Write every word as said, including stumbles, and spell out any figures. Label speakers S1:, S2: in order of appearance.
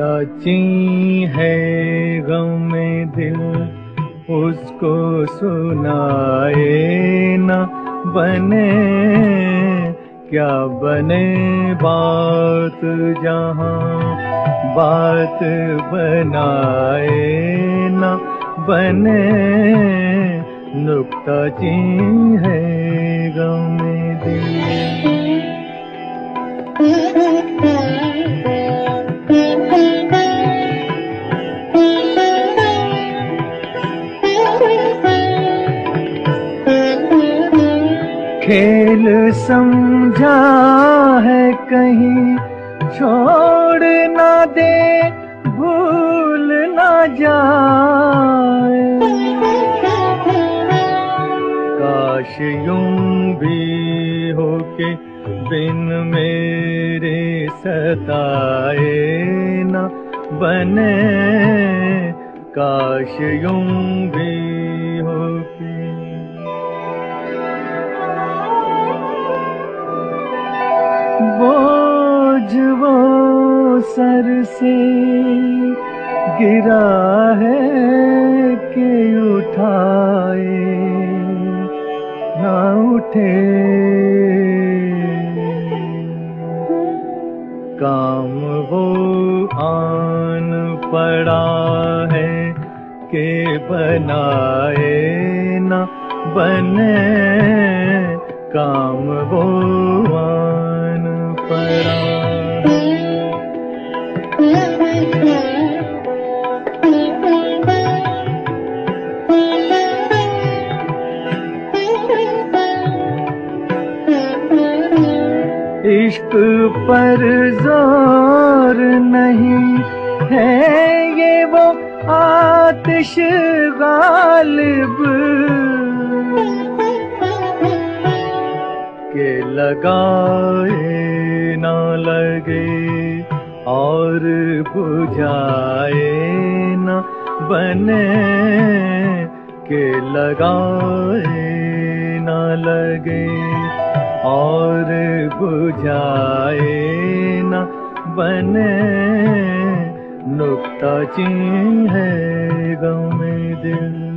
S1: नुक्ता ची है गम में दिल, उसको सुनाए न बने क्या बने बात जहाँ, बात बनाए न बने नुक्ता ची है गम में दिल। खेल समझा है कहीं छोड़ ना दे, भूल ना जाए, काश यूं भी हो के बिन मेरे सताए न बने, काश यूं भी हो के। बोझ वो सर से गिरा है कि उठाए ना उठे, काम वो आन पड़ा है कि बनाए न बने, काम वो आन पड़ा। इश्क पर जोर नहीं है ये वो आतिश गालिब, के लगाए ना लगे और बुझाए न बने, के लगाए ना लगे और बुझाए न बने नुक्ता ची है गम में दिल।